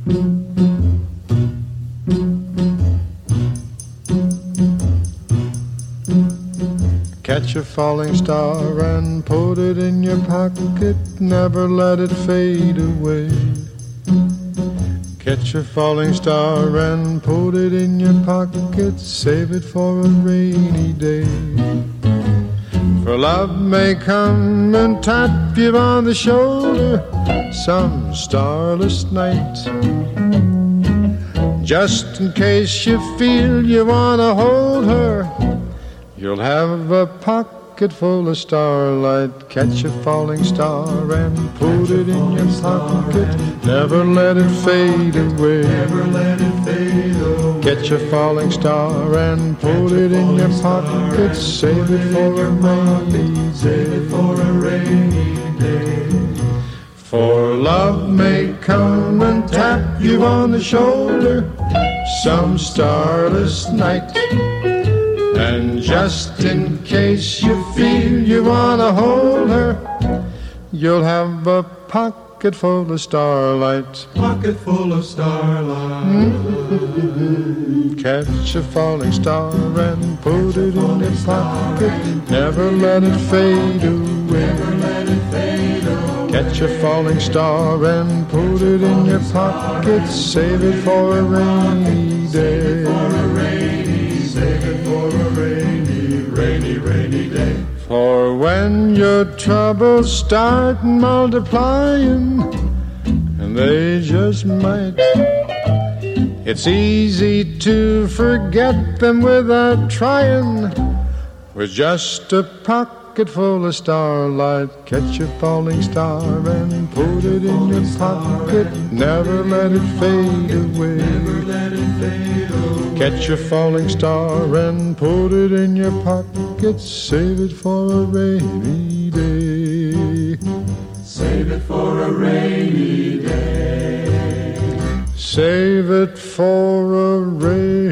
Catch a falling star and put it in your pocket, never let it fade away. Catch a falling star and put it in your pocket, save it for a rainy day. For love may come and tap you on the shoulder some starless night, just in case you feel you want to hold her. You'll have a pocket full of starlight. Catch a falling star and put it in your pocket, never let it fade away. Catch a falling star and put it in your pocket, save it for a rainy day. For love may come and tap you on the shoulder some starless night, and just in case you feel you want to hold her, you'll have a pocket full of starlight. Pocket full of starlight. Catch a falling star and put it in your pocket, never let it fade away. Catch a falling star and put it in your pocket, save it for a rainy day. Save it for a rainy day. For when your troubles start multiplying, and they just might, it's easy to forget them without trying. With just a pocket full of starlight, catch a falling star and put it in your pocket, never let it fade away. Catch a falling star and put it in your pocket, save it for a rainy day. Save it for a rainy day. Save it for a rainy day.